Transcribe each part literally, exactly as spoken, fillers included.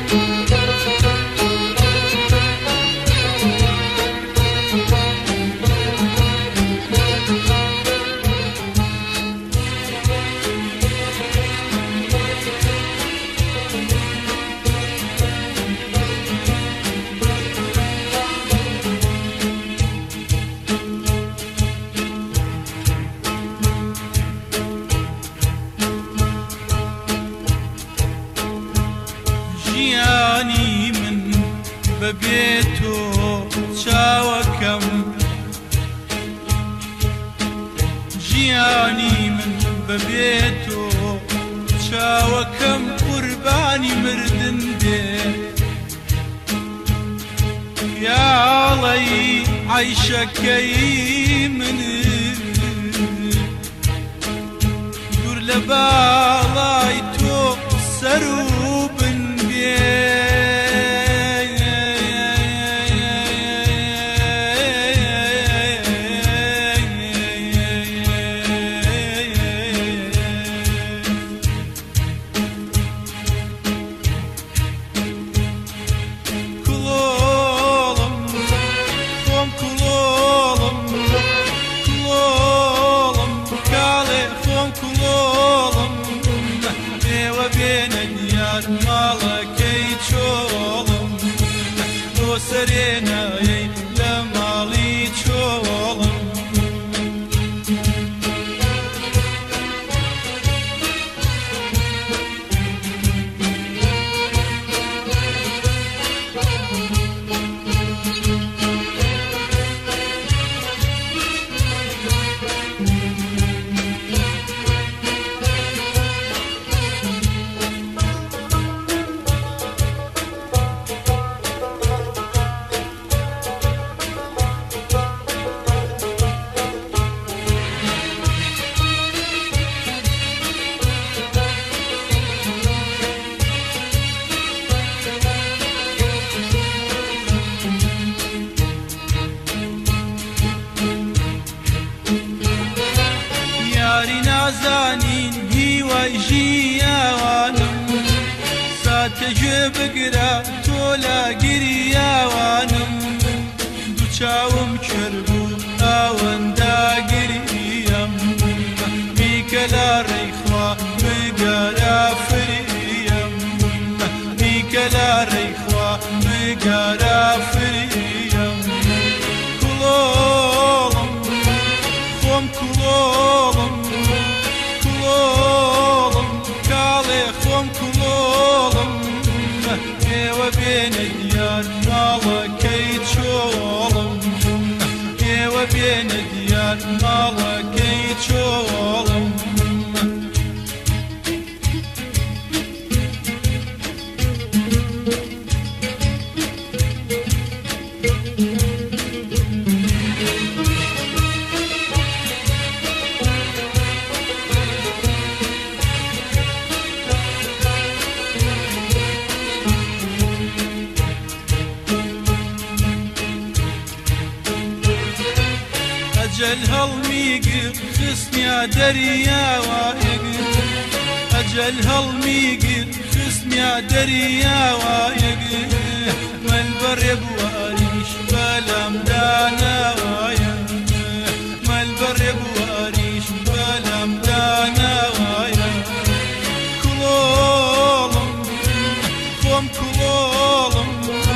ژیانی من بەبێ تۆ چاوەکەم ژیانی من بەبێ تۆ چاوەکەم قوربانی مردن بێ خیاڵەی عەیشەکەی من دوور لە باڵای تۆ سەر و بن بێ ماڵەکەی چۆڵم بۆ سەرێنایەی لە ماڵی چۆڵم یاری نازانین هیوای ژیاوانم ساتە گوێ بگرە تۆ لاگیریاوانم دوو چاوم کرد بوو ئەوەنداگریم میکە لە ڕێیخوا بگەرە فریم میکە لە ڕێیخوا بگەرە فریم کڵۆڵم خۆم کڵۆڵم کڵۆڵم کاڵێ خۆم کڵۆڵم ئێوە بێنە دیار ماڵەکەی چۆڵم ئێوە بێنە دیار ماڵەکەی چۆڵم ئەجەل هەڵمیگر خستنیا دەریاوایەگر ئەجەل هەڵمیگر خستنیا دەریاوایەگر مەلبەڕێ بواریش بەلام داناوایە مەلبەڕێ بواریش بەلام داناوایە کڵۆڵم خۆم کڵۆڵم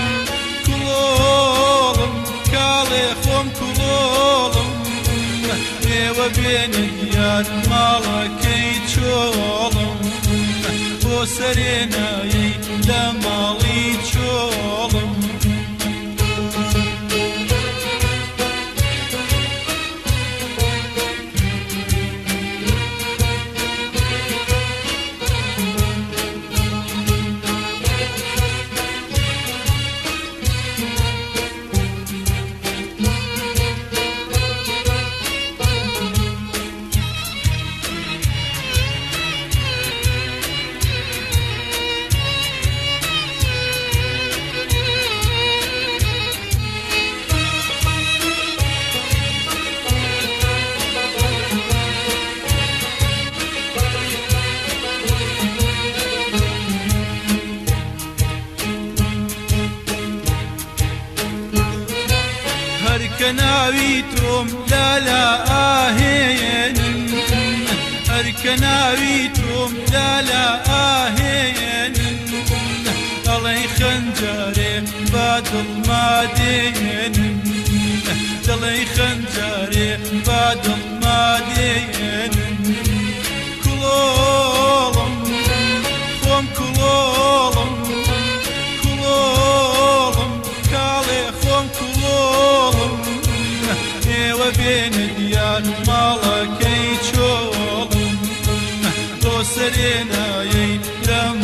کڵۆڵم کاڵێ خۆم کڵۆڵم ئێوە بێنە دیار ماڵەکەی چۆڵم بۆ سەرێنایەی لە ماڵی چۆڵم ناوی تۆم لالا ئاهێنن هەرکە ناوی تۆم لالا ئاهێنن دەڵێی خەنجارێ با دڵما دێنن دەڵێی خەنجارێ با دڵما دێنن کڵۆڵم خۆم کڵۆڵم کڵۆڵم کاڵێ خۆم کڵۆڵم ئێوە بێنە دیار ماڵەکەی چۆڵم تۆ سەرێنایەی لەم